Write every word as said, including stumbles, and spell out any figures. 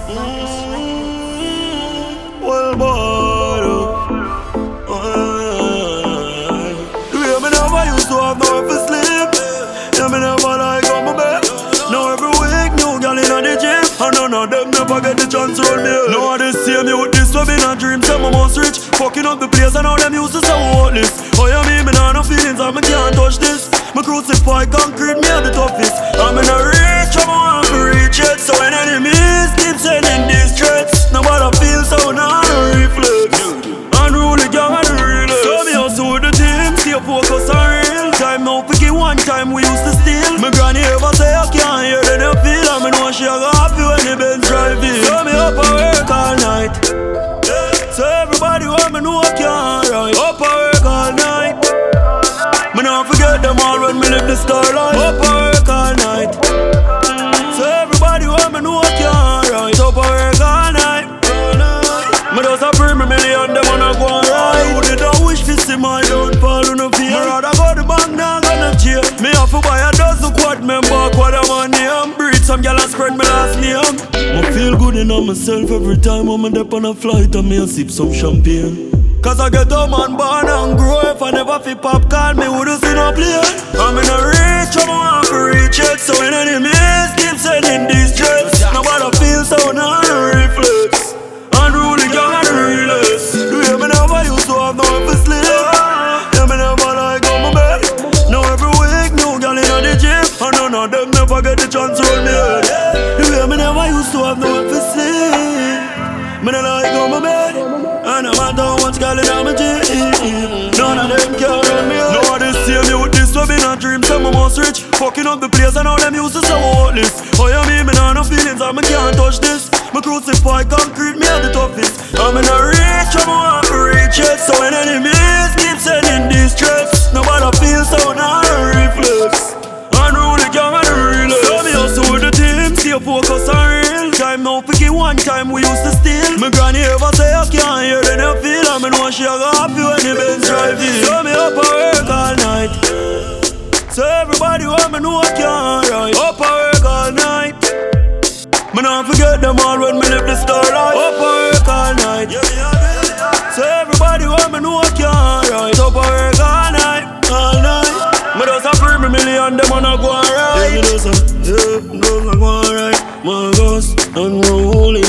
Mm, well, boy, uh, do you me never used to have nowhere to sleep? You me never like on my bed. Now every week, new gal in the gym, and none of them never get the chance to hold me. Now I just see me with this love in a dream, say my most rich, fucking up the place, and now them used to say worthless. Oh yeah, me, me nah no feelings, and me can't touch this. Me crucify concrete, me have the toughest. I'm in a reach, I'm want to reach it. So when enemies keep sending these threats, nobody feels so now no reflex. Unruly gang and realest. So me also with the team, stay focused on real time. Now pick it one time we used to steal. My granny ever say I can't hear then you feel. And me know she a go happy when the Benz drive in. So me up and work all night. So everybody want me know I can't ride. Up and work all night. Me not forget them all when me live the starlight. Up and work all night. So everybody want me know I can't ride. Up and work all night. Me just a pray me million them on a go and ride. Who did I wish to see my downfall on the field? Me rather go the bank now gonna jail. Me have to buy a dozen quad member quad a man name. Breed some gal and spread me last name. I feel good in on myself every time I'm up on a flight and me a sip some champagne. Cause I get home and born and grow. If I never fit popcorn, me wouldn't see no plane. I'm in a reach, I'm want to reach it. So when enemies keep sending these threats, nobody feels so now no reflex. Unruly gang and realest. Do you me never used to have no one to sleep? You me never like on my bed. Now every week, new gal in the gym, and none of them never get the chance to hold me head. Do you me never used to have no one to sleep? Me never like on my bed. And no matter how much girl in my gym, none of them can run me. Now they see me with this love in a dream, say my most rich, fucking up the place, and all them used to say worthless. Oh yeah, me, me nah no feelings, and me can't touch this. Me crucify concrete, me have the toughest. I'm in a reach, I'm want to reach it. So when enemies keep sending these threats, nobody feels so now no reflex. Unruly gang and realest. So me also with the team, stay focused on real time. Now pick it one time we used to steal. My granny ever say I can't hear then you feel. And me know she a go happy when the Benz drive in. So me up and work all night. So everybody want me know I can't ride. Up and work all night. Me not forget them all when me live the starlight. Up and work all night. So everybody want me know I can't ride. Up and work all night, all night. Me just a pray me million them on a go and ride. Yeah, me just a, yeah, me just a go and ride. My ghost, unruly